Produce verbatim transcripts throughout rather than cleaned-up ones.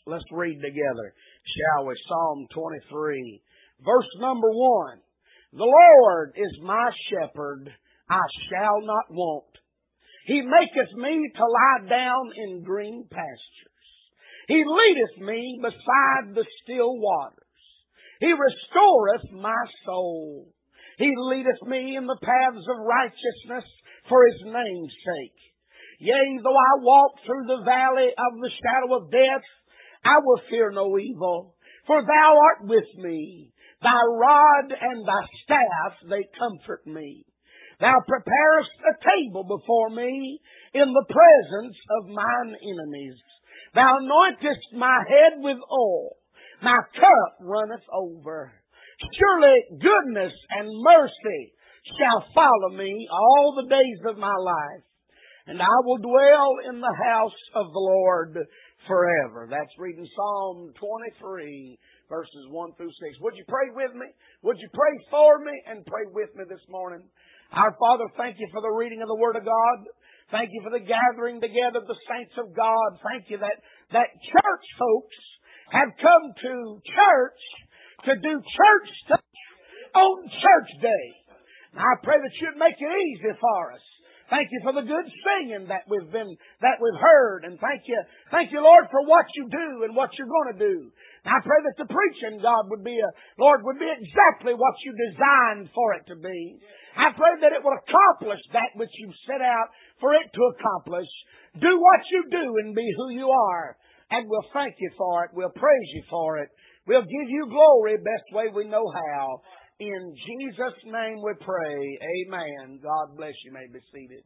Let's read together, shall we? Psalm twenty-three, verse number one. The Lord is my shepherd, I shall not want. He maketh me to lie down in green pastures. He leadeth me beside the still waters. He restoreth my soul. He leadeth me in the paths of righteousness for His name's sake. Yea, though I walk through the valley of the shadow of death, I will fear no evil, for Thou art with me. Thy rod and Thy staff, they comfort me. Thou preparest a table before me in the presence of mine enemies. Thou anointest my head with oil. My cup runneth over. Surely goodness and mercy shall follow me all the days of my life, and I will dwell in the house of the Lord forever. That's reading Psalm twenty-three, verses one through six. Would you pray with me? Would you pray for me and pray with me this morning? Our Father, thank You for the reading of the Word of God. Thank You for the gathering together of the saints of God. Thank You that, that church folks have come to church to do church stuff on church day. And I pray that You'd make it easy for us. Thank You for the good singing that we've been, that we've heard. And thank You, thank You, Lord, for what You do and what You're going to do. And I pray that the preaching, God, would be a, Lord, would be exactly what You designed for it to be. I pray that it will accomplish that which You've set out for it to accomplish. Do what You do and be who You are. And we'll thank You for it. We'll praise You for it. We'll give You glory best way we know how. In Jesus' name we pray. Amen. God bless you. You may be seated.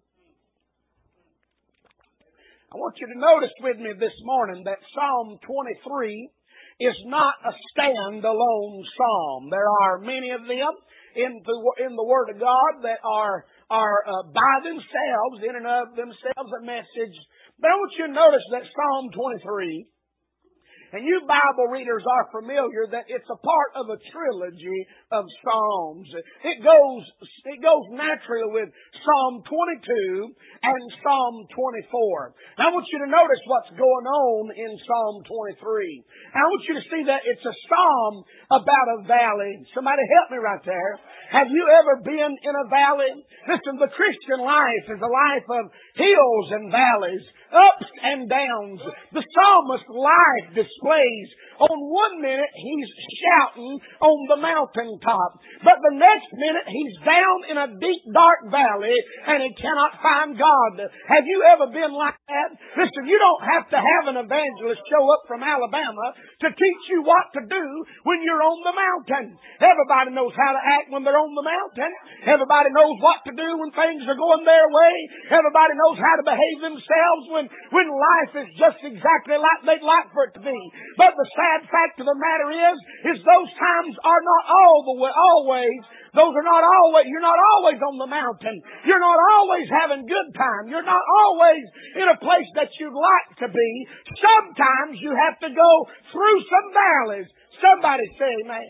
I want you to notice with me this morning that Psalm twenty-three is not a stand-alone psalm. There are many of them in the, in the Word of God that are, are uh, by themselves, in and of themselves, a message. But I want you to notice that Psalm twenty-three, and you Bible readers are familiar that it's a part of a trilogy of Psalms. It goes, it goes naturally with Psalm twenty-two and Psalm twenty-four. Now I want you to notice what's going on in Psalm twenty-three. And I want you to see that it's a psalm about a valley. Somebody help me right there. Have you ever been in a valley? Listen, the Christian life is a life of hills and valleys, ups and downs. The psalmist's life displays on one minute he's shouting on the mountaintop, but the next minute he's down in a deep dark valley and he cannot find God. Have you ever been like that? Listen, you don't have to have an evangelist show up from Alabama to teach you what to do when you're on the mountain. Everybody knows how to act when they're on the mountain. Everybody knows what to do when things are going their way. Everybody knows how to behave themselves when, when life is just exactly like they'd like for it to be. But the sad fact of the matter is, is those times are not all the way, always, those are not always, you're not always on the mountain. You're not always having good time. You're not always in a place that you'd like to be. Sometimes you have to go through some valleys. Somebody say amen.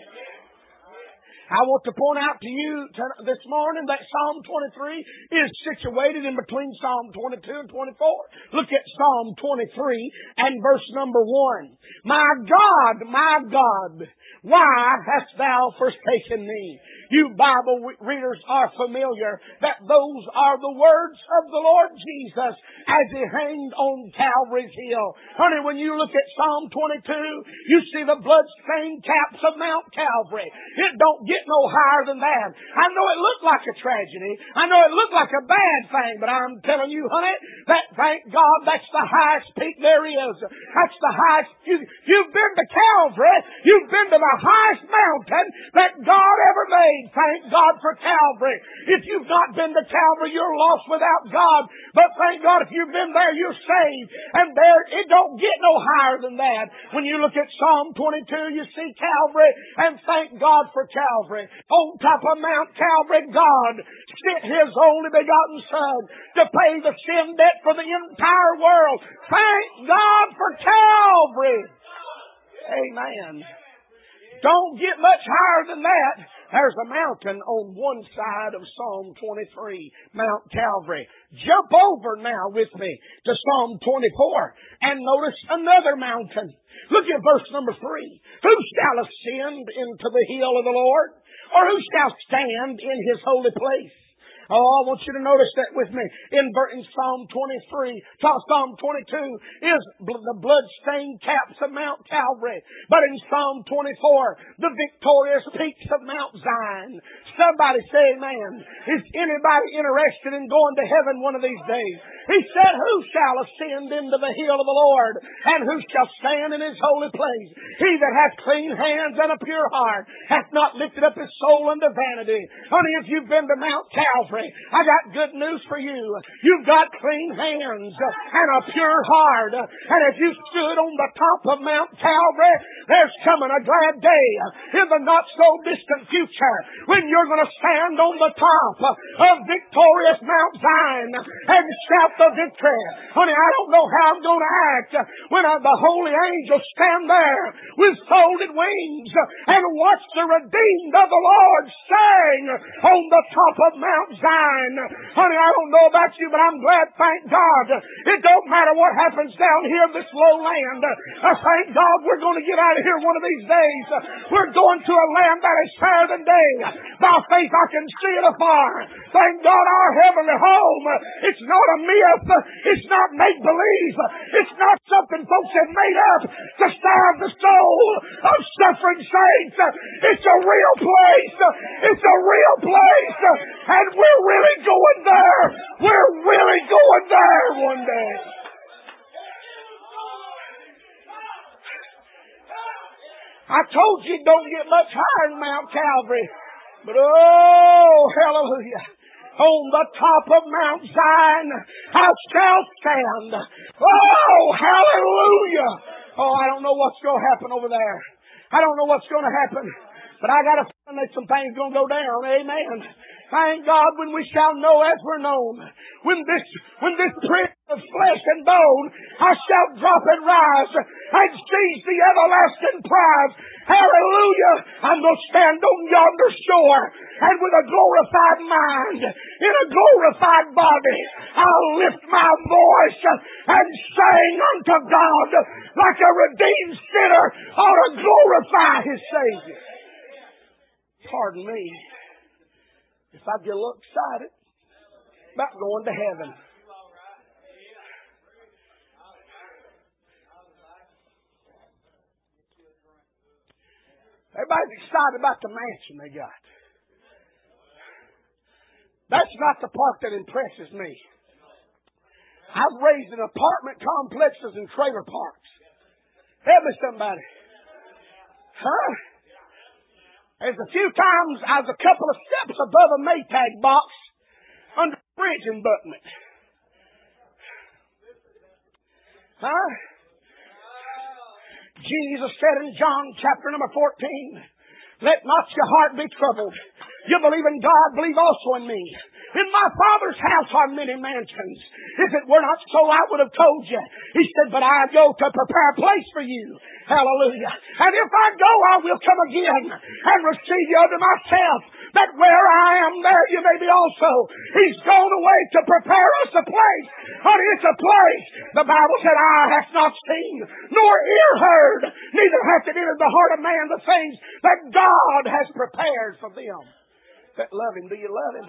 I want to point out to you this morning that Psalm twenty-three is situated in between Psalm twenty-two and twenty-four. Look at Psalm twenty-three and verse number one. My God, my God, why hast Thou forsaken me? You Bible readers are familiar that those are the words of the Lord Jesus as He hanged on Calvary's hill. Honey, when you look at Psalm twenty-two, you see the blood-stained caps of Mount Calvary. It don't get no higher than that. I know it looked like a tragedy. I know it looked like a bad thing, but I'm telling you, honey, that thank God that's the highest peak there is. That's the highest. You, you've been to Calvary. You've been to the highest mountain that God ever made. Thank God for Calvary. If you've not been to Calvary, you're lost without God. But thank God if you've been there, you're saved. And there, it don't get no higher than that. When you look at Psalm twenty-two, you see Calvary, and thank God for Calvary. On top of Mount Calvary, God sent His only begotten Son to pay the sin debt for the entire world. Thank God for Calvary. Amen. Don't get much higher than that. There's a mountain on one side of Psalm twenty-three, Mount Calvary. Jump over now with me to Psalm twenty-four and notice another mountain. Look at verse number three. Who shall ascend into the hill of the Lord? Or who shall stand in His holy place? Oh, I want you to notice that with me. In, in Psalm twenty-three, Psalm twenty-two is the blood-stained caps of Mount Calvary. But in Psalm twenty-four, the victorious peaks of Mount Zion. Somebody say amen. Is anybody interested in going to heaven one of these days? He said, who shall ascend into the hill of the Lord? And who shall stand in His holy place? He that hath clean hands and a pure heart hath not lifted up his soul unto vanity. Honey, if you've been to Mount Calvary, I got good news for you. You've got clean hands and a pure heart. And if you stood on the top of Mount Calvary, there's coming a glad day in the not so distant future when you're going to stand on the top of victorious Mount Zion and shout the victory. Honey, I don't know how I'm going to act when I, the holy angels stand there with folded wings and watch the redeemed of the Lord sing on the top of Mount Zion. Honey, I don't know about you, but I'm glad, thank God. It don't matter what happens down here in this low land. I thank God we're going to get out of here one of these days. We're going to a land that is fairer than day. By faith I can see it afar. Thank God our heavenly home. It's not a myth. It's not make-believe. It's not something folks have made up to starve the soul of suffering saints. It's a real place. It's a real place. And we're really going there. We're really going there one day. I told you don't get much higher than Mount Calvary. But oh, hallelujah. On the top of Mount Zion, I shall stand. Oh, hallelujah. Oh, I don't know what's going to happen over there. I don't know what's going to happen. But I got a feeling that some things going to go down. Amen. Thank God when we shall know as we're known. When this, when this prince of flesh and bone, I shall drop and rise and seize the everlasting prize. Hallelujah. I'm going to stand on yonder shore and with a glorified mind, in a glorified body, I'll lift my voice and sing unto God like a redeemed sinner ought to glorify his Savior. Pardon me if I get a little excited about going to heaven. Everybody's excited about the mansion they got. That's not the part that impresses me. I've raised in apartment complexes and trailer parks. Help me somebody. Huh? There's a few times I was a couple of steps above a Maytag box under a bridge abutment. Huh? Jesus said in John chapter number fourteen, let not your heart be troubled. You believe in God, believe also in me. In my Father's house are many mansions. If it were not so, I would have told you. He said, but I go to prepare a place for you. Hallelujah. And if I go, I will come again and receive you unto myself, that where I am, there you may be also. He's gone away to prepare us a place. Honey, it's a place. The Bible said, eye hath not seen, nor ear heard, neither hath it entered the heart of man the things that God has prepared for them that love Him. Do you love Him?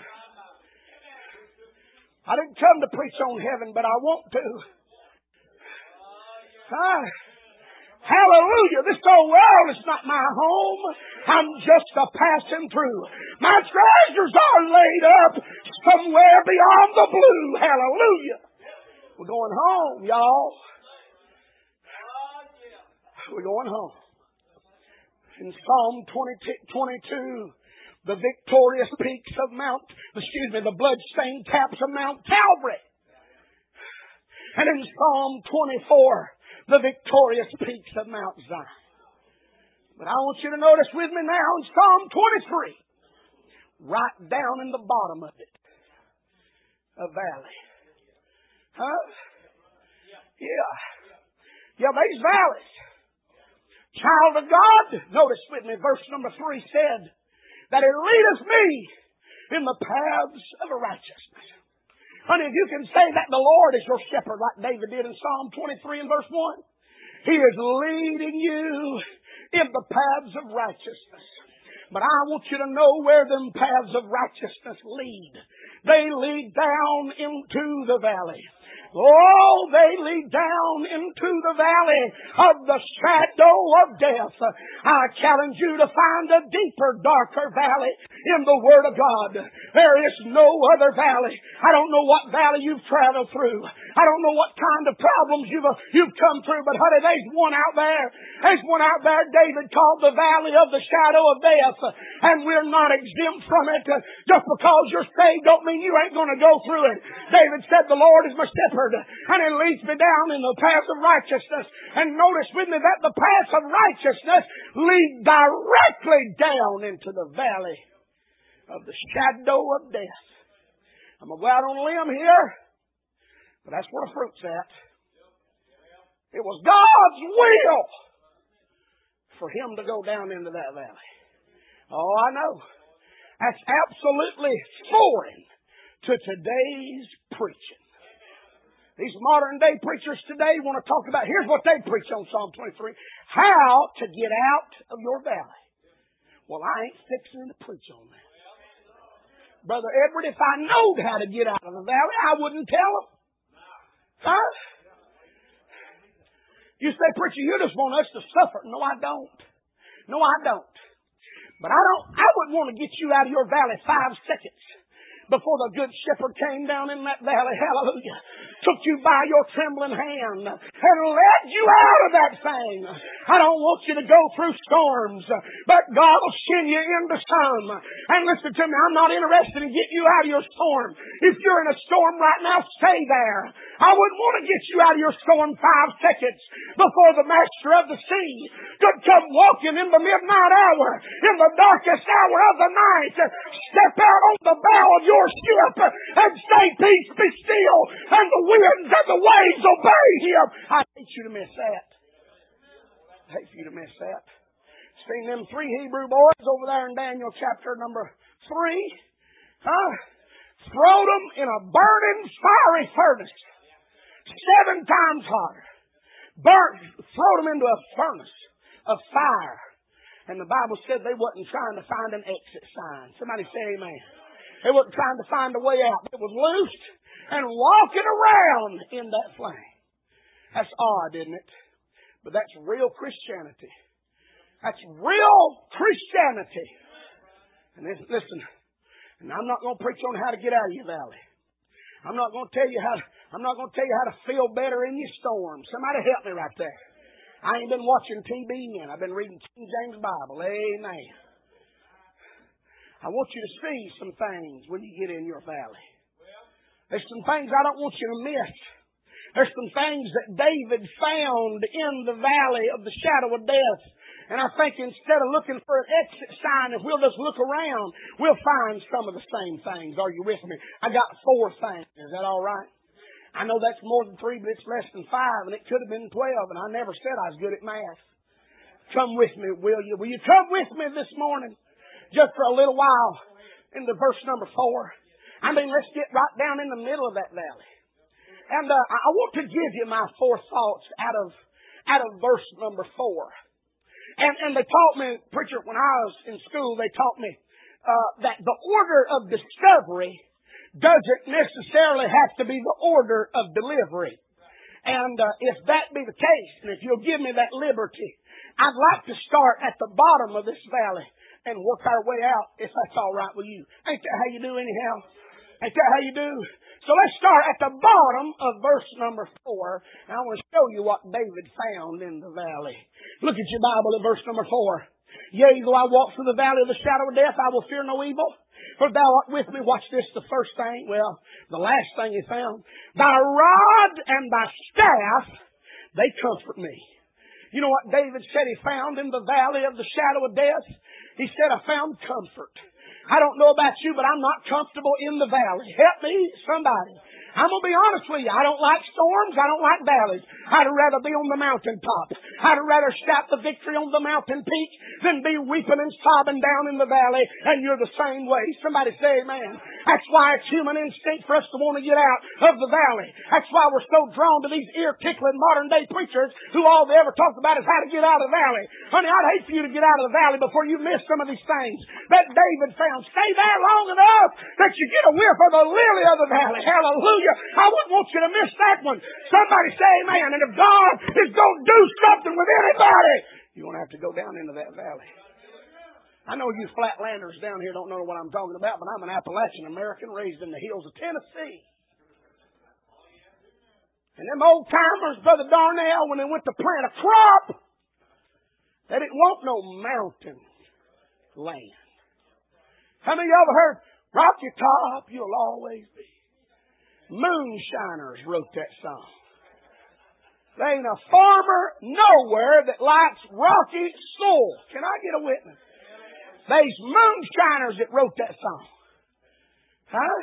I didn't come to preach on heaven, but I want to. Huh? Hallelujah. This old world is not my home. I'm just a passing through. My treasures are laid up somewhere beyond the blue. Hallelujah. We're going home, y'all. We're going home. In Psalm twenty-two, the victorious peaks of Mount, excuse me, the blood-stained caps of Mount Calvary. And in Psalm twenty-four, the victorious peaks of Mount Zion. But I want you to notice with me now in Psalm twenty-three, right down in the bottom of it, a valley. Huh? Yeah. Yeah, these valleys. Child of God, notice with me, verse number three said, that He leadeth me in the paths of righteousness. Honey, if you can say that the Lord is your shepherd like David did in Psalm twenty-three and verse one, He is leading you in the paths of righteousness. But I want you to know where them paths of righteousness lead. They lead down into the valley. Oh, they lead down into the valley of the shadow of death. I challenge you to find a deeper, darker valley in the Word of God. There is no other valley. I don't know what valley you've traveled through. I don't know what kind of problems you've, uh, you've come through, but honey, there's one out there. There's one out there David called the valley of the shadow of death. And we're not exempt from it. Just because you're saved don't mean you ain't going to go through it. David said, the Lord is my shepherd, and He leads me down in the path of righteousness. And notice with me that the path of righteousness lead directly down into the valley of the shadow of death. I'm going to go out on a limb here, but that's where the fruit's at. It was God's will for Him to go down into that valley. Oh, I know. That's absolutely foreign to today's preaching. These modern day preachers today want to talk about, here's what they preach on Psalm twenty-three, how to get out of your valley. Well, I ain't fixing to preach on that. Brother Edward, if I knowed how to get out of the valley, I wouldn't tell them. Huh? You say, preacher, you just want us to suffer. No, I don't. No, I don't. But I don't, I wouldn't want to get you out of your valley five seconds before the good shepherd came down in that valley, hallelujah, took you by your trembling hand and led you out of that thing. I don't want you to go through storms, but God will send you into some. And listen to me, I'm not interested in getting you out of your storm. If you're in a storm right now, stay there. I wouldn't want to get you out of your storm five seconds before the master of the sea could come walking in the midnight hour, in the darkest hour of the night, step out on the bow of your ship and say, peace, be still, and the winds and the waves obey Him. I hate you to miss that. I hate for you to miss that. Seen them three Hebrew boys over there in Daniel chapter number three. Huh? Throwed them in a burning fiery furnace. Seven times hotter. Burnt, throwed them into a furnace of fire. And the Bible said they wasn't trying to find an exit sign. Somebody say amen. They wasn't trying to find a way out. It was loosed and walking around in that flame. That's odd, isn't it? But that's real Christianity. That's real Christianity. And listen, and I'm not going to preach on how to get out of your valley. I'm not going to tell you how to, I'm not going to tell you how to feel better in your storm. Somebody help me right there. I ain't been watching T V and I've been reading King James Bible. Amen. I want you to see some things when you get in your valley. There's some things I don't want you to miss. There's some things that David found in the valley of the shadow of death. And I think instead of looking for an exit sign, if we'll just look around, we'll find some of the same things. Are you with me? I got four things. Is that all right? I know that's more than three, but it's less than five, and it could have been twelve, and I never said I was good at math. Come with me, will you? Will you come with me this morning? Just for a little while into verse number four. I mean, let's get right down in the middle of that valley. And uh, I want to give you my four thoughts out of out of verse number four. And, and they taught me, preacher, when I was in school, they taught me uh, that the order of discovery doesn't necessarily have to be the order of delivery. And uh, if that be the case, and if you'll give me that liberty, I'd like to start at the bottom of this valley and work our way out, if that's all right with you. Ain't that how you do anyhow? Ain't that how you do? So let's start at the bottom of verse number four. And I want to show you what David found in the valley. Look at your Bible at verse number four. Yea, though I walk through the valley of the shadow of death, I will fear no evil. For thou art with me. Watch this, the first thing. Well, the last thing he found. Thy rod and thy staff, they comfort me. You know what David said he found in the valley of the shadow of death? He said, I found comfort. I don't know about you, but I'm not comfortable in the valley. Help me, somebody. I'm going to be honest with you. I don't like storms. I don't like valleys. I'd rather be on the mountaintop. I'd rather shout the victory on the mountain peak than be weeping and sobbing down in the valley. And you're the same way. Somebody say amen. That's why it's human instinct for us to want to get out of the valley. That's why we're so drawn to these ear-tickling modern-day preachers who all they ever talk about is how to get out of the valley. Honey, I'd hate for you to get out of the valley before you miss some of these things that David found. Stay there long enough that you get a whiff of the lily of the valley. Hallelujah. I wouldn't want you to miss that one. Somebody say amen. And if God is going to do something with anybody, you're going to have to go down into that valley. I know you flatlanders down here don't know what I'm talking about, but I'm an Appalachian American raised in the hills of Tennessee. And them old timers, Brother Darnell, when they went to plant a crop, they didn't want no mountain land. How many of you ever heard, rocky top, you'll always be? Moonshiners wrote that song. There ain't a farmer nowhere that likes rocky soil. Can I get a witness? There's moonshiners that wrote that song. Huh?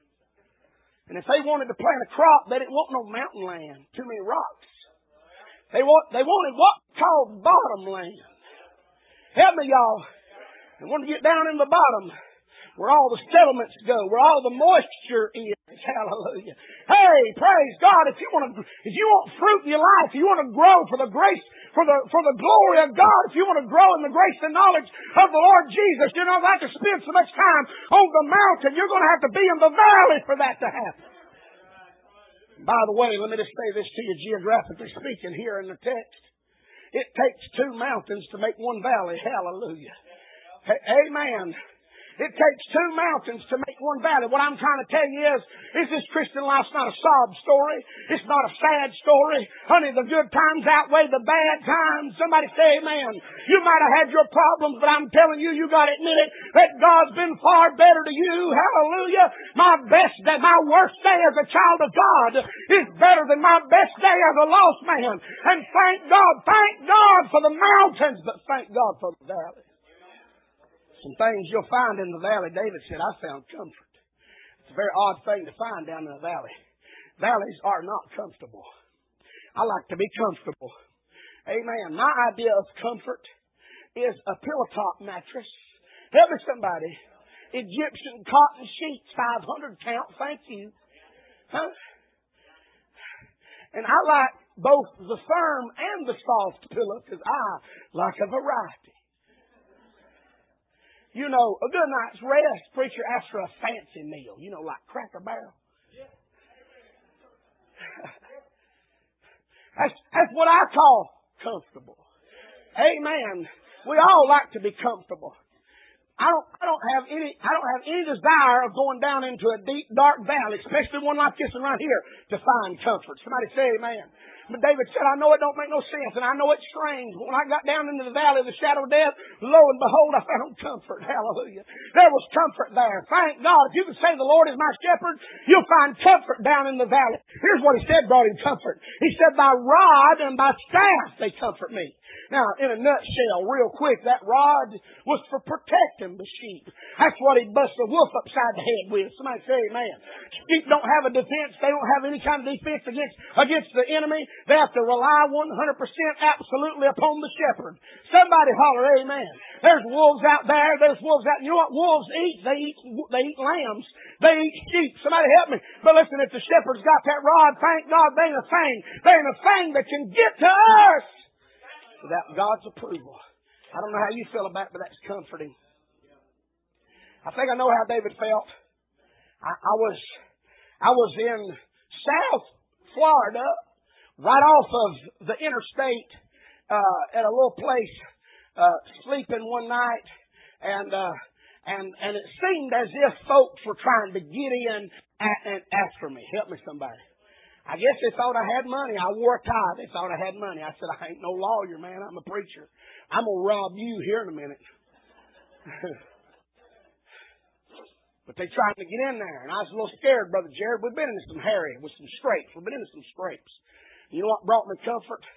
And if they wanted to plant a crop, they didn't want no mountain land. Too many rocks. They want, they wanted what called bottom land. Help me, y'all. They wanted to get down in the bottom where all the settlements go, where all the moisture is. Hallelujah. Hey, praise God. If you want to, if you want fruit in your life, if you want to grow for the grace, for the, for the glory of God, if you want to grow in the grace and knowledge of the Lord Jesus, you're not going to have to spend so much time on the mountain. You're going to have to be in the valley for that to happen. By the way, let me just say this to you, geographically speaking, here in the text. It takes two mountains to make one valley. Hallelujah. Hey, amen. It takes two mountains to make one valley. What I'm trying to tell you is, is this Christian life's not a sob story. It's not a sad story. Honey, the good times outweigh the bad times. Somebody say amen. You might have had your problems, but I'm telling you, you got to admit it, that God's been far better to you. Hallelujah. My best day, my worst day as a child of God is better than my best day as a lost man. And thank God, thank God for the mountains, but thank God for the valley. Some things you'll find in the valley. David said, I found comfort. It's a very odd thing to find down in the valley. Valleys are not comfortable. I like to be comfortable. Amen. My idea of comfort is a pillow top mattress. Help me somebody. Egyptian cotton sheets, five hundred count. Thank you. Huh? And I like both the firm and the soft pillow because I like a variety. You know, a good night's rest, preacher asks for a fancy meal. You know, like Cracker Barrel. that's, that's what I call comfortable. Amen. We all like to be comfortable. I don't, I don't have any, I don't have any desire of going down into a deep, dark valley, especially one like this one right here, to find comfort. Somebody say amen. But David said, I know it don't make no sense, and I know it's strange. But when I got down into the valley of the shadow of death, lo and behold, I found comfort. Hallelujah. There was comfort there. Thank God. If you can say the Lord is my shepherd, you'll find comfort down in the valley. Here's what he said brought him comfort. He said, thy rod and thy staff, they comfort me. Now, in a nutshell, real quick, that rod was for protecting the sheep. That's what he bust a wolf upside the head with. Somebody say amen. Sheep don't have a defense. They don't have any kind of defense against, against the enemy. They have to rely one hundred percent absolutely upon the shepherd. Somebody holler amen. There's wolves out there. There's wolves out. You know what wolves eat? They eat, they eat lambs. They eat sheep. Somebody help me. But listen, if the shepherd's got that rod, thank God, they ain't a thing. They ain't a thing that can get to us without God's approval. I don't know how you feel about it, but that's comforting. I think I know how David felt. I, I was I was in South Florida, right off of the interstate, uh, at a little place, uh, sleeping one night, and uh, and and it seemed as if folks were trying to get in at, at, after me. Help me, somebody. I guess they thought I had money. I wore a tie. They thought I had money. I said, I ain't no lawyer, man. I'm a preacher. I'm going to rob you here in a minute. But they tried to get in there. And I was a little scared, Brother Jared. We've been into some hairy, with some scrapes. We've been into some scrapes. You know what brought me comfort?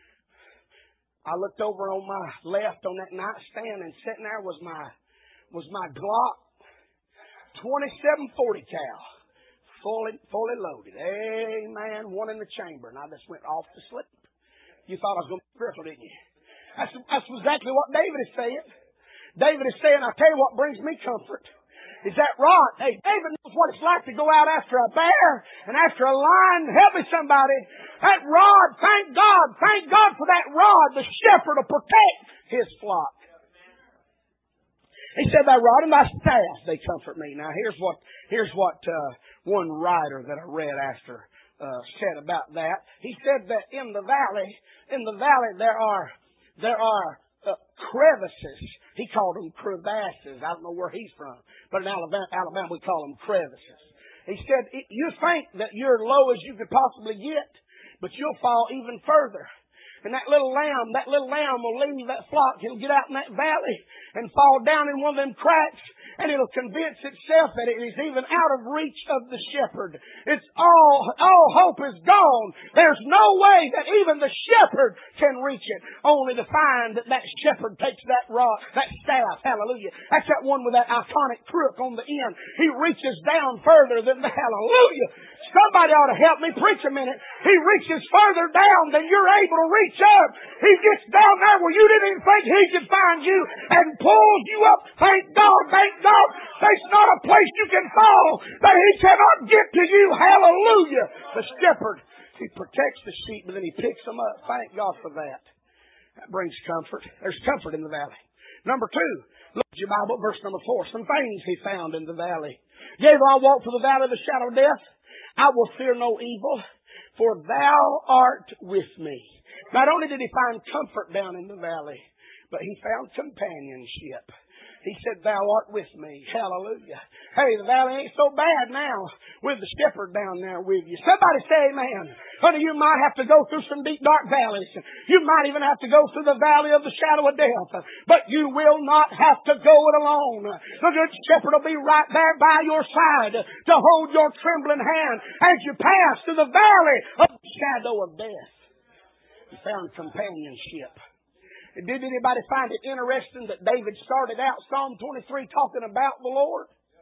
I looked over on my left on that nightstand, and sitting there was my was my Glock twenty-seven forty cal. fully, fully loaded. Amen. One in the chamber. And I just went off to sleep. You thought I was going to be spiritual, didn't you? That's, that's exactly what David is saying. David is saying, I tell you what brings me comfort. Is that rod? Hey, David knows what it's like to go out after a bear and after a lion. Help me, somebody. That rod, thank God, thank God for that rod, the shepherd to protect his flock. He said, thy rod and thy staff, they comfort me. Now, here's what here's what uh, one writer that I read after uh, said about that. He said that in the valley, in the valley there are there are uh, crevices. He called them crevasses. I don't know where he's from, but in Alabama, Alabama we call them crevices. He said, you think that you're low as you could possibly get, but you'll fall even further. And that little lamb, that little lamb will leave that flock. He'll get out in that valley and fall down in one of them cracks, and it'll convince itself that it is even out of reach of the shepherd. It's all, all hope is gone. There's no way that even the shepherd can reach it, only to find that that shepherd takes that rod, that staff, hallelujah. That's that one with that iconic crook on the end. He reaches down further than the hallelujah. Somebody ought to help me preach a minute. He reaches further down than you're able to reach up. He gets down there where you didn't even think he could find you and pulls you up. Thank God, thank God. There's not a place you can fall that he cannot get to you. Hallelujah. The shepherd, he protects the sheep, but then he picks them up. Thank God for that. That brings comfort. There's comfort in the valley. Number two, look at your Bible, verse number four. Some things he found in the valley. Yea, though I walk through the valley of the shadow of death, I will fear no evil, for thou art with me. Not only did he find comfort down in the valley, but he found companionship. He said, thou art with me. Hallelujah. Hey, the valley ain't so bad now with the shepherd down there with you. Somebody say amen. Honey, you might have to go through some deep, dark valleys. You might even have to go through the valley of the shadow of death. But you will not have to go it alone. The good shepherd will be right there by your side to hold your trembling hand as you pass through the valley of the shadow of death. You found companionship. Did anybody find it interesting that David started out Psalm twenty-three talking about the Lord?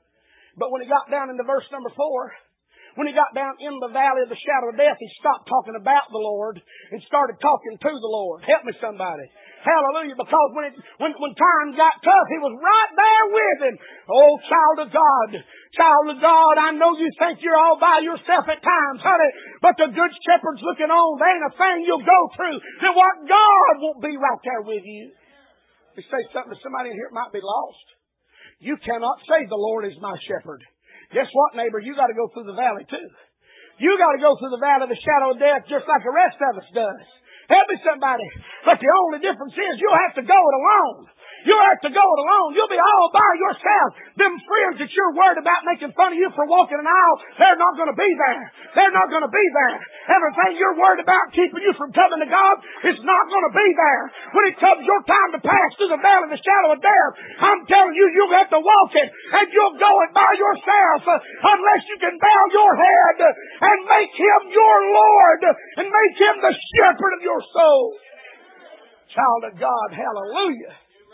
But when he got down into verse number four, when he got down in the valley of the shadow of death, he stopped talking about the Lord and started talking to the Lord. Help me, somebody. Hallelujah. Because when, it, when, when time got tough, he was right there with him. Oh, child of God. Child of God, I know you think you're all by yourself at times, honey, but the good shepherd's looking on. There ain't a thing you'll go through that what God won't be right there with you. You say something to somebody in here that might be lost. You cannot say the Lord is my shepherd. Guess what, neighbor? You got to go through the valley too. You got to go through the valley of the shadow of death just like the rest of us does. Help me, somebody. But the only difference is you'll have to go it alone. You'll have to go it alone. You'll be all by yourself. Them friends that you're worried about making fun of you for walking an aisle, they're not going to be there. They're not going to be there. Everything you're worried about keeping you from coming to God is not going to be there. When it comes your time to pass through the valley of the shadow of death, I'm telling you, you'll have to walk it, and you'll go it by yourself uh, unless you can bow your head and make Him your Lord and make Him the shepherd of your soul. Child of God, hallelujah.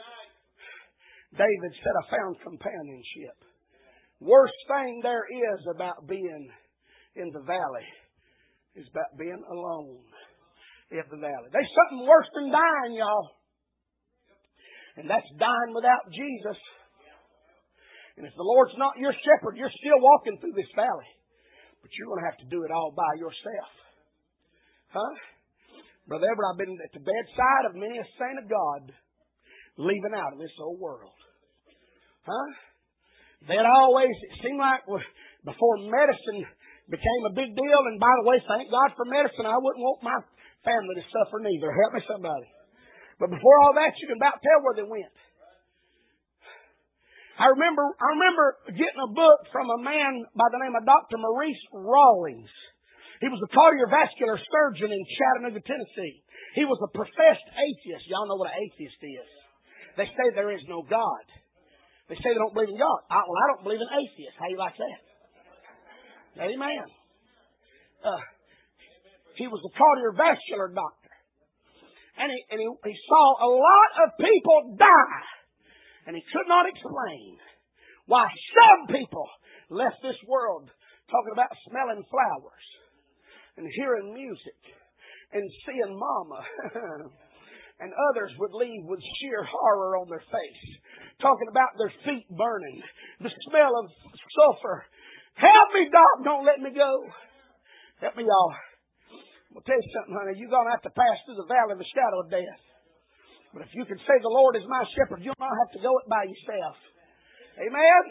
David said, I found companionship. Worst thing there is about being in the valley is about being alone in the valley. There's something worse than dying, y'all. And that's dying without Jesus. And if the Lord's not your shepherd, you're still walking through this valley. But you're going to have to do it all by yourself. Huh? Brother Everett, I've been at the bedside of many a saint of God leaving out of this old world. Huh? They'd always, it seemed like before medicine became a big deal, and by the way, thank God for medicine, I wouldn't want my family to suffer neither. Help me, somebody. But before all that, you can about tell where they went. I remember, I remember getting a book from a man by the name of Doctor Maurice Rawlings. He was a cardiovascular surgeon in Chattanooga, Tennessee. He was a professed atheist. Y'all know what an atheist is. They say there is no God. They say they don't believe in God. I, well, I don't believe in atheists. How do you like that? Amen. Uh, he was a cardiovascular doctor. And, he, and he, he saw a lot of people die. And he could not explain why some people left this world talking about smelling flowers and hearing music and seeing Mama. And others would leave with sheer horror on their face, talking about their feet burning, the smell of sulfur. Help me, Doc, don't let me go. Help me, y'all. I'll tell you something, honey. You're going to have to pass through the valley of the shadow of death. But if you can say the Lord is my shepherd, you'll not have to go it by yourself. Amen?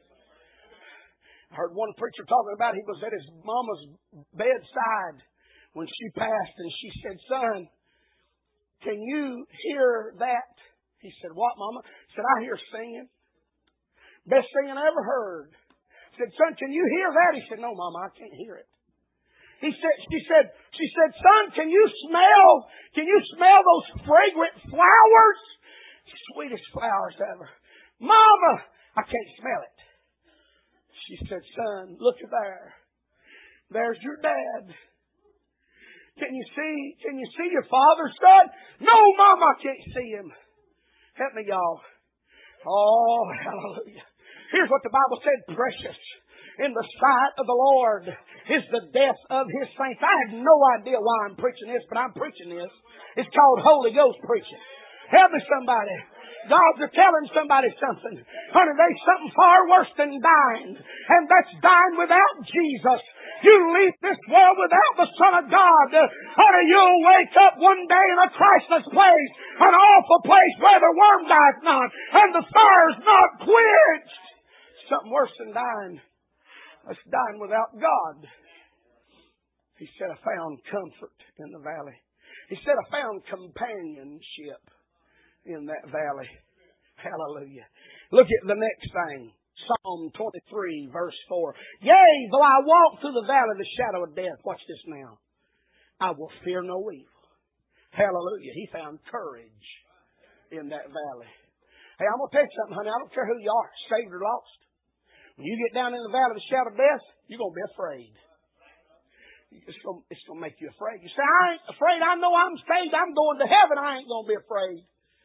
I heard one preacher talking about he was at his mama's bedside when she passed, and she said, son, can you hear that? He said, what, Mama? He said, I hear singing. Best singing I ever heard. He said, son, can you hear that? He said, no, Mama, I can't hear it. He said, she said, she said, son, can you smell, can you smell those fragrant flowers? Sweetest flowers ever. Mama, I can't smell it. She said, son, look at there. There's your dad. Can you see, can you see your father, son? No, Mama, I can't see him. Help me, y'all. Oh, hallelujah. Here's what the Bible said, precious in the sight of the Lord is the death of His saints. I have no idea why I'm preaching this, but I'm preaching this. It's called Holy Ghost preaching. Help me, somebody. God's telling somebody something. Honey, there's something far worse than dying, and that's dying without Jesus. You leave this world without the Son of God. Honey, you'll wake up one day in a Christless place, an awful place where the worm dieth not, and the fire's not quenched. Something worse than dying. That's dying without God. He said, I found comfort in the valley. He said, I found companionship in that valley. Hallelujah. Look at the next thing. Psalm twenty-three, verse four. Yea, though I walk through the valley of the shadow of death. Watch this now. I will fear no evil. Hallelujah. He found courage in that valley. Hey, I'm going to tell you something, honey. I don't care who you are, saved or lost. When you get down in the valley of the shadow of death, you're going to be afraid. It's going, it's going to make you afraid. You say, I ain't afraid. I know I'm saved. I'm going to heaven. I ain't going to be afraid.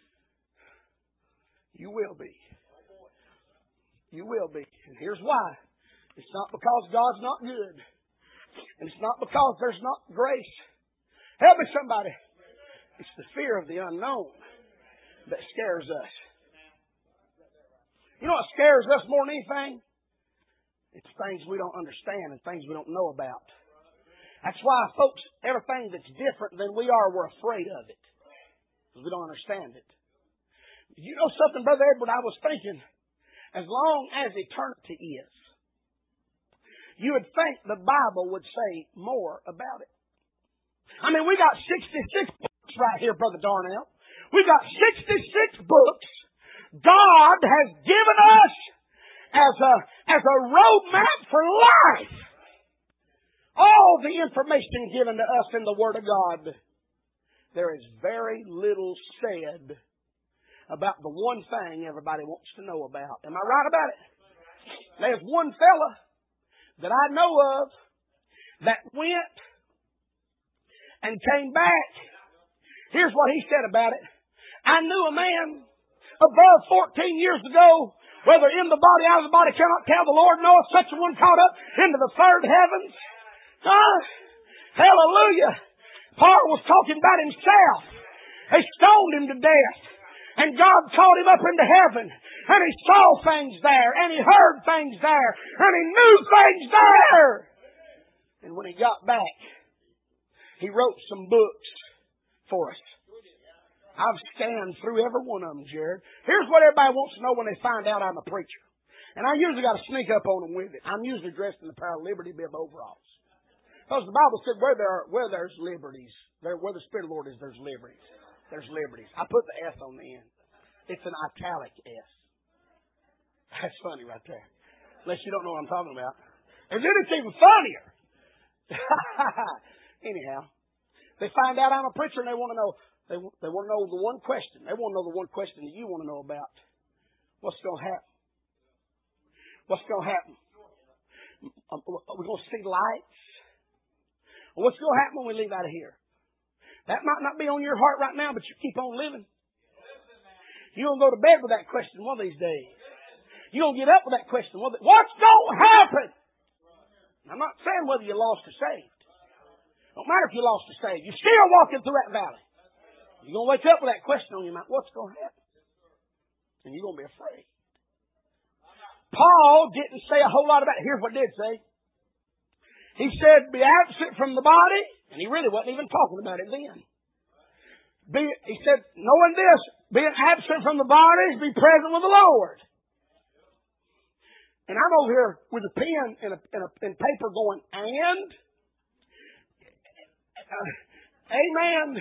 You will be. You will be. And here's why. It's not because God's not good. And it's not because there's not grace. Help me, somebody. It's the fear of the unknown that scares us. You know what scares us more than anything? It's things we don't understand and things we don't know about. That's why, folks, everything that's different than we are, we're afraid of it. Because we don't understand it. You know something, Brother Edward, I was thinking, as long as eternity is, you would think the Bible would say more about it. I mean, we got sixty-six books right here, Brother Darnell. We got sixty-six books God has given us as a, as a roadmap for life. All the information given to us in the Word of God. There is very little said about the one thing everybody wants to know about. Am I right about it? There's one fella that I know of that went and came back. Here's what he said about it. I knew a man above fourteen years ago, whether in the body, out of the body, cannot tell. The Lord knoweth, such a one caught up into the third heavens. Ah, hallelujah. Paul was talking about himself. They stoned him to death. And God called him up into heaven. And he saw things there. And he heard things there. And he knew things there. And when he got back, he wrote some books for us. I've scanned through every one of them, Jared. Here's what everybody wants to know when they find out I'm a preacher. And I usually got to sneak up on them with it. I'm usually dressed in a pair of Liberty Bib overalls. Because the Bible said where there are, where there's liberties, there, where the Spirit of the Lord is, there's liberties. There's liberties. I put the S on the end. It's an italic S. That's funny right there. Unless you don't know what I'm talking about. And then it's even funnier. Anyhow, they find out I'm a preacher and they want to know, they, they want to know the one question. They want to know the one question that you want to know about. What's going to happen? What's going to happen? Are we going to see lights? What's going to happen when we leave out of here? That might not be on your heart right now, but you keep on living. You're going to go to bed with that question one of these days. You're going to get up with that question. What's going to happen? I'm not saying whether you're lost or saved. Don't matter if you're lost or saved. You're still walking through that valley. You're going to wake up with that question on your mind. What's going to happen? And you're going to be afraid. Paul didn't say a whole lot about it. Here's what he did say. He said, be absent from the body. And he really wasn't even talking about it then. Be, he said, knowing this, being absent from the body is be present with the Lord. And I'm over here with a pen and, a, and, a, and paper going, and? Uh, amen.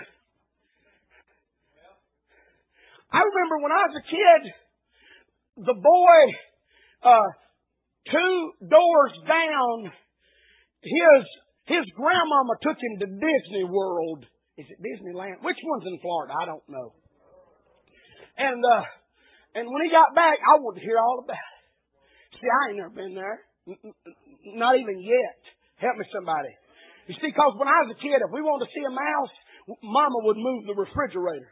I remember when I was a kid, the boy uh, two doors down, his his grandmama took him to Disney World. Is it Disneyland? Which one's in Florida? I don't know. And uh, and when he got back, I wanted to hear all about it. See, I ain't never been there. Not even yet. Help me, somebody. You see, because when I was a kid, if we wanted to see a mouse, Mama would move the refrigerator.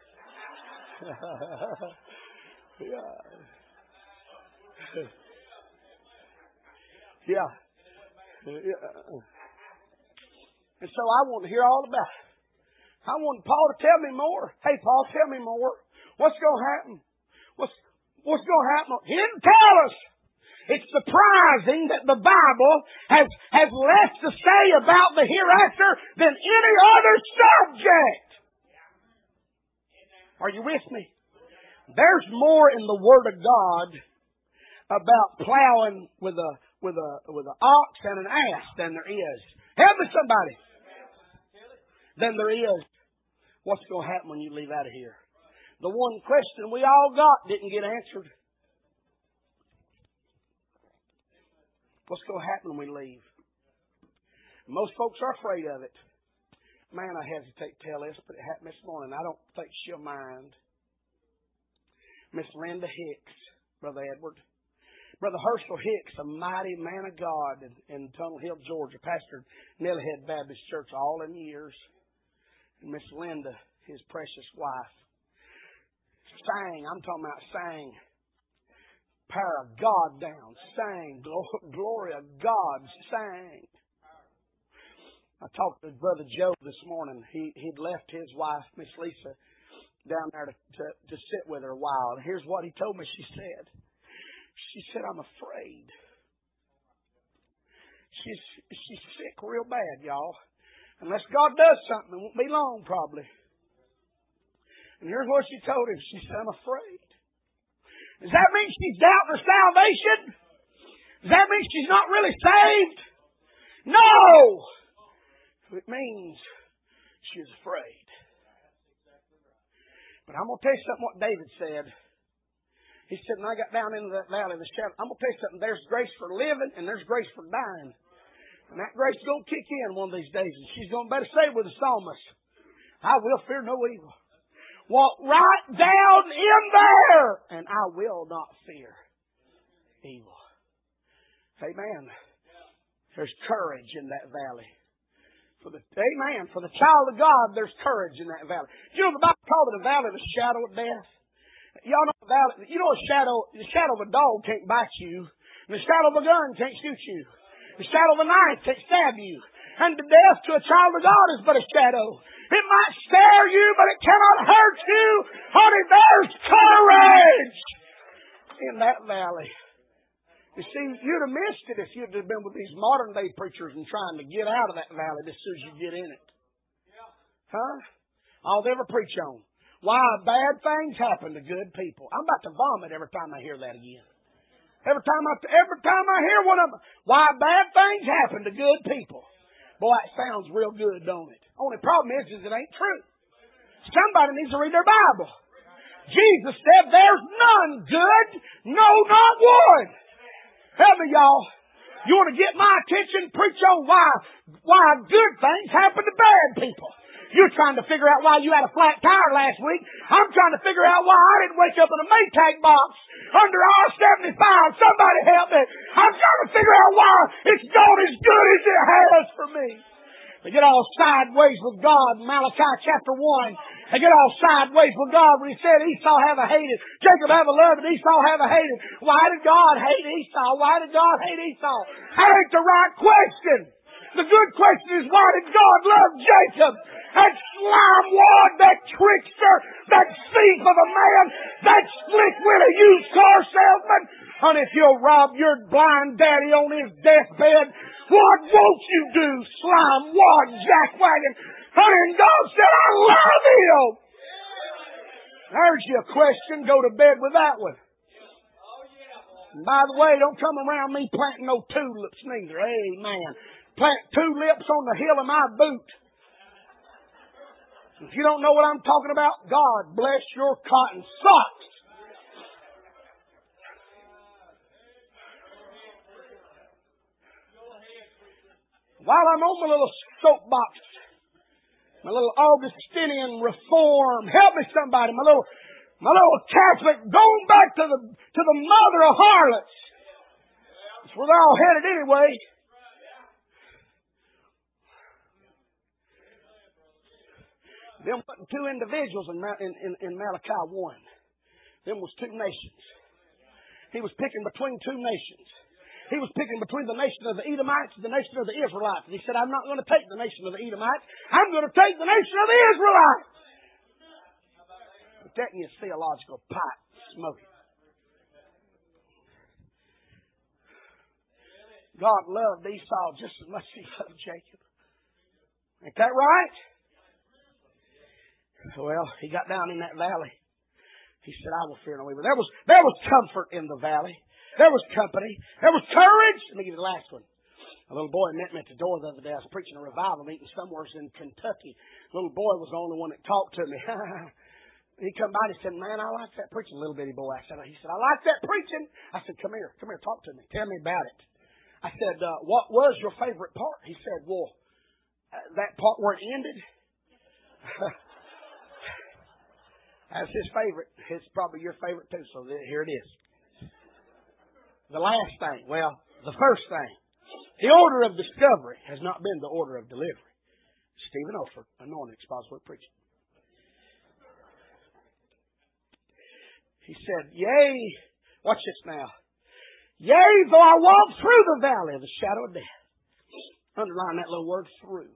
yeah. yeah. Yeah. And so I want to hear all about it. I want Paul to tell me more. Hey, Paul, tell me more. What's going to happen? What's, what's going to happen? He didn't tell us. It's surprising that the Bible has, has less to say about the hereafter than any other subject. Are you with me? There's more in the Word of God about plowing with a with a with an ox and an ass than there is. Help me, somebody. Than there is. What's going to happen when you leave out of here? The one question we all got didn't get answered. What's going to happen when we leave? Most folks are afraid of it. Man, I hesitate to tell this, but it happened this morning. I don't think she'll mind. Miss Linda Hicks, Brother Edward. Brother Herschel Hicks, a mighty man of God in, in Tunnel Hill, Georgia, pastored Nellyhead Baptist Church all them years. And Miss Linda, his precious wife, sang, I'm talking about sang, power of God down, sang, glory of God, sang. I talked to Brother Joe this morning. He, he'd left his wife, Miss Lisa, down there to, to, to sit with her a while. And here's what he told me she said. She said, I'm afraid. She's, she's sick real bad, y'all. Unless God does something, it won't be long probably. And here's what she told him. She said, I'm afraid. Does that mean she's doubting her salvation? Does that mean she's not really saved? No! It means she's afraid. But I'm going to tell you something what David said. He said, when I got down into that valley of the shadow, I'm going to tell you something. There's grace for living and there's grace for dying. And that grace is going to kick in one of these days. And she's going to better say with the psalmist, I will fear no evil. Walk right down in there and I will not fear evil. Amen. There's courage in that valley. For the, amen. For the child of God, there's courage in that valley. You know the Bible called it a valley of the shadow of death? Y'all know the valley. You know a shadow, the shadow of a dog can't bite you. And the shadow of a gun can't shoot you. The shadow of a knife can't stab you. And the death to a child of God is but a shadow. It might scare you, but it cannot hurt you. Honey, there's courage in that valley. You see, you'd have missed it if you'd have been with these modern day preachers and trying to get out of that valley as soon as you get in it. Huh? All they ever preach on. Why bad things happen to good people. I'm about to vomit every time I hear that again. Every time I, every time I hear one of them, why bad things happen to good people. Boy, it sounds real good, don't it? Only problem is, is it ain't true. Somebody needs to read their Bible. Jesus said, there's none good, no, not one. Help me, y'all. You want to get my attention? Preach on why, why good things happen to bad people. You're trying to figure out why you had a flat tire last week. I'm trying to figure out why I didn't wake up in a Maytag box under R seventy-five. Somebody help me. I'm trying to figure out why it's gone as good as it has for me. They get all sideways with God in Malachi chapter one. They get all sideways with God when He said Esau have a hated, Jacob have a loved, and Esau have a hated. Why did God hate Esau? Why did God hate Esau? That ain't the right question. The good question is, why did God love Jacob? That slimewad, that trickster, that thief of a man, that slick-witted used car salesman. And if you'll rob your blind daddy on his deathbed, what won't you do, slimewad, jackwagon? And God said, I love him. There's your question. Go to bed with that one. And by the way, don't come around me planting no tulips neither. Amen. Plant tulips on the heel of my boot. If you don't know what I'm talking about, God bless your cotton socks. While I'm on my little soapbox, my little Augustinian reform, help me somebody, my little, my little Catholic, going back to the to the mother of harlots. That's where they're all headed anyway. Them wasn't two individuals in, in, in, in Malachi one. Them was two nations. He was picking between two nations. He was picking between the nation of the Edomites and the nation of the Israelites. And He said, I'm not going to take the nation of the Edomites. I'm going to take the nation of the Israelites. I'm taking you a theological pipe smoking. God loved Esau just as much as He loved Jacob. Ain't that right? Well, he got down in that valley. He said, I will fear no evil. There was, there was comfort in the valley. There was company. There was courage. Let me give you the last one. A little boy met me at the door the other day. I was preaching a revival meeting somewhere in Kentucky. The little boy was the only one that talked to me. He come by and he said, man, I like that preaching, little bitty boy. I said, he said, I like that preaching. I said, come here. Come here. Talk to me. Tell me about it. I said, uh, what was your favorite part? He said, well, uh, that part where it ended. That's his favorite. It's probably your favorite too, so here it is. The last thing, well, the first thing. The order of discovery has not been the order of delivery. Stephen Olford, anointed expositor preaching. He said, yea, watch this now. Yea, though I walk through the valley of the shadow of death. Underline that little word, through.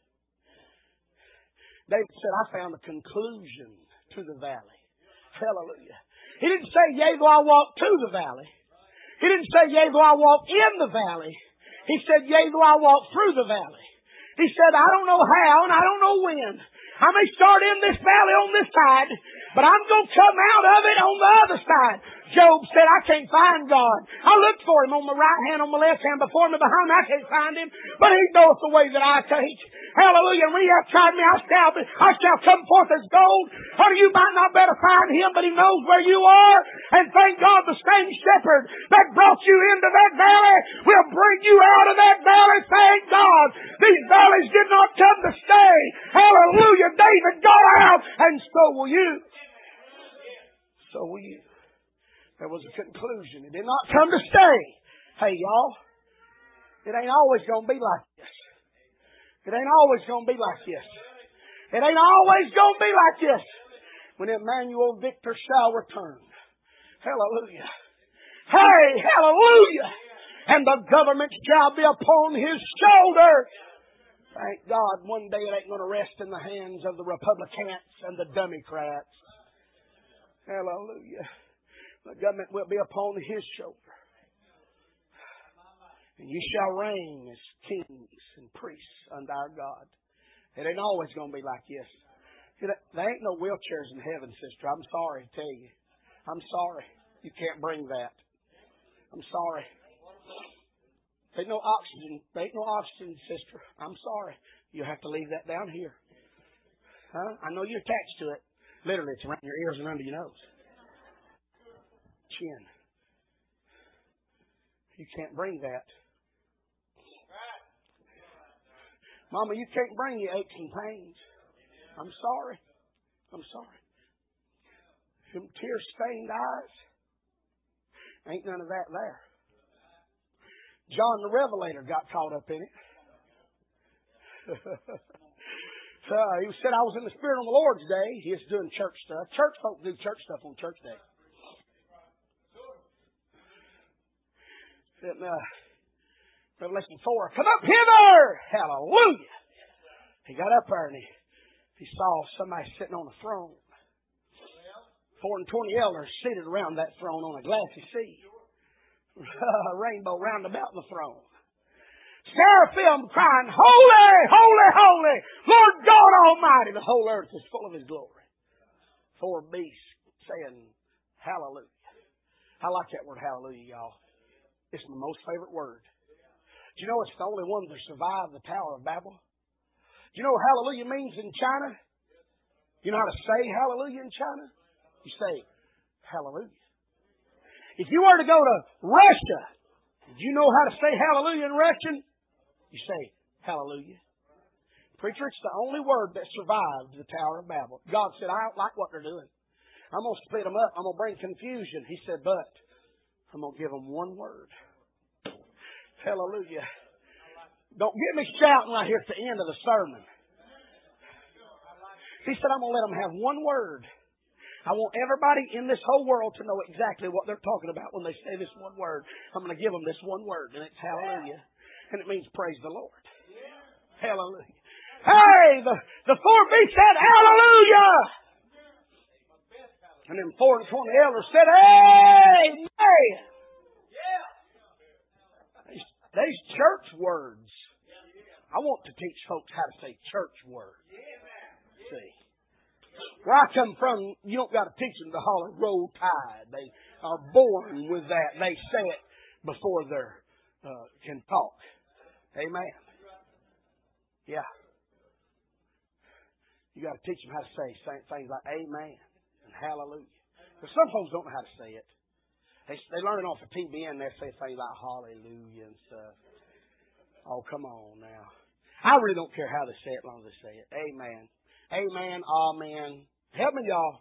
David said, I found the conclusion to the valley. Hallelujah. He didn't say, yea, though I walk to the valley. He didn't say, yea, though I walk in the valley. He said, yea, though I walk through the valley. He said, I don't know how and I don't know when. I may start in this valley on this side, but I'm going to come out of it on the other side. Job said, I can't find God. I looked for Him on my right hand, on my left hand, before me, behind me. I can't find Him, but He knoweth the way that I take. Hallelujah. And when He hath tried me, I shall, be, I shall come forth as gold. Honey, you might not better find Him, but He knows where you are. And thank God the same shepherd that brought you into that valley will bring you out of that valley. Thank God. These valleys did not come to stay. Hallelujah. David got out, and so will you. So will you. There was a conclusion. It did not come to stay. Hey, y'all, it ain't always going to be like this. It ain't always going to be like this. It ain't always going to be like this. When Emmanuel Victor shall return. Hallelujah. Hey, hallelujah. And the government shall be upon His shoulder. Thank God one day it ain't going to rest in the hands of the Republicans and the Democrats. Hallelujah. The government will be upon His shoulder. And you shall reign as kings and priests unto our God. It ain't always going to be like this. There ain't no wheelchairs in heaven, sister. I'm sorry to tell you. I'm sorry. You can't bring that. I'm sorry. There ain't no oxygen. There ain't no oxygen, sister. I'm sorry. You'll have to leave that down here. Huh? I know you're attached to it. Literally, it's around your ears and under your nose. Chin. You can't bring that. Mama, you can't bring your aches and pains. I'm sorry. I'm sorry. Them tear-stained eyes. Ain't none of that there. John the Revelator got caught up in it. So he said, I was in the Spirit on the Lord's Day. He was doing church stuff. Church folk do church stuff on church day. In uh, Revelation four, come up hither! Hallelujah! He got up there and he, he saw somebody sitting on a throne. Four and twenty elders seated around that throne on a glassy sea. A rainbow round about the throne. Seraphim crying, holy, holy, holy, Lord God Almighty. The whole earth is full of His glory. Four beasts saying, hallelujah. I like that word, hallelujah, y'all. It's my most favorite word. Do you know it's the only one that survived the Tower of Babel? Do you know what hallelujah means in China? You know how to say hallelujah in China? You say, hallelujah. If you were to go to Russia, do you know how to say hallelujah in Russian? You say, hallelujah. Preacher, it's the only word that survived the Tower of Babel. God said, I don't like what they're doing. I'm going to split them up. I'm going to bring confusion. He said, but I'm going to give them one word. Hallelujah. Don't get me shouting right here at the end of the sermon. He said, I'm going to let them have one word. I want everybody in this whole world to know exactly what they're talking about when they say this one word. I'm going to give them this one word, and it's hallelujah. And it means praise the Lord. Hallelujah. Hey, the, the four beasts said hallelujah. And then four and twenty elders said amen. These, these church words. I want to teach folks how to say church words. See. Where I come from, you don't got to teach them to holler roll tide. They are born with that. They say it before they uh, can talk. Amen. Yeah. You got to teach them how to say things like amen and hallelujah. But some folks don't know how to say it. They, they learn it off of T B N. They say things like hallelujah and stuff. Oh, come on now. I really don't care how they say it as long as they say it. Amen. Amen. Amen. Help me, y'all.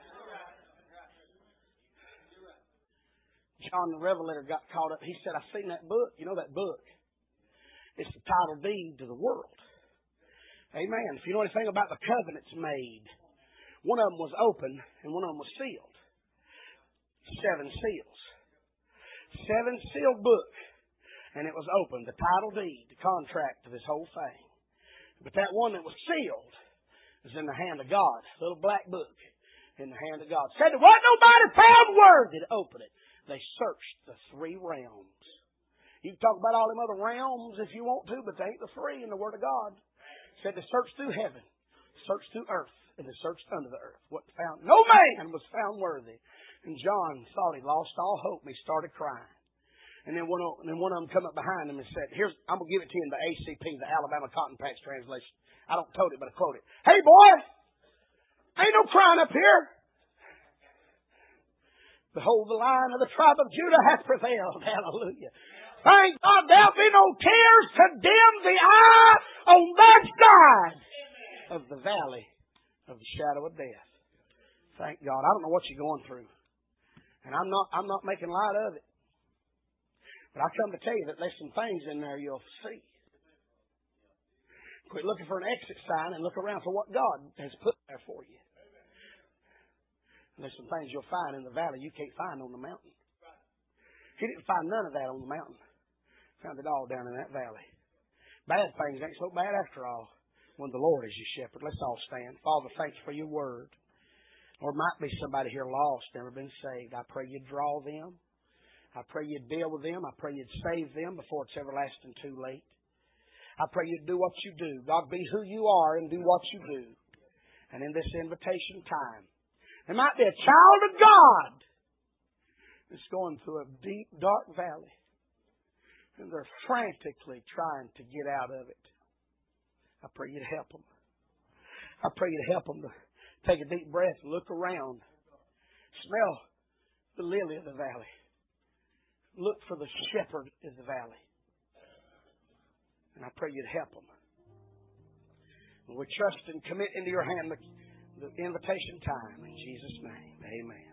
John the Revelator got caught up. He said, I've seen that book. You know that book? It's the title deed to the world. Amen. If you know anything about the covenants made, one of them was open and one of them was sealed. Seven seals. Seven sealed book. And it was open. The title deed, the contract to this whole thing. But that one that was sealed was in the hand of God. A little black book in the hand of God. Said there wasn't nobody found worthy to open it. They searched the three realms. You can talk about all them other realms if you want to, but they ain't the three in the Word of God. Said they searched through heaven, searched through earth, and they searched under the earth. What found? No man was found worthy. And John thought he lost all hope, and he started crying. And then one of, and then one of them come up behind him and said, "Here's I'm gonna give it to you in the A C P, the Alabama Cotton Patch translation. I don't quote it, but I quote it. Hey, boy, ain't no crying up here. Behold, the Lion of the tribe of Judah hath prevailed. Hallelujah. Thank God there'll be no tears to dim the eye on that side of the valley of the shadow of death." Thank God. I don't know what you're going through. And I'm not I'm not making light of it. But I come to tell you that there's some things in there you'll see. Quit looking for an exit sign and look around for what God has put there for you. And there's some things you'll find in the valley you can't find on the mountain. He didn't find none of that on the mountain. Found it all down in that valley. Bad things ain't so bad after all when the Lord is your shepherd. Let's all stand. Father, thanks for your word. Or might be somebody here lost, never been saved. I pray you'd draw them. I pray you'd deal with them. I pray you'd save them before it's everlasting too late. I pray you'd do what you do. God, be who you are and do what you do. And in this invitation time, there might be a child of God that's going through a deep, dark valley. And they're frantically trying to get out of it. I pray you'd help them. I pray you'd help them to take a deep breath, look around, smell the lily of the valley. Look for the shepherd in the valley. And I pray you'd help them. And we trust and commit into your hand the, the invitation time. In Jesus' name, amen.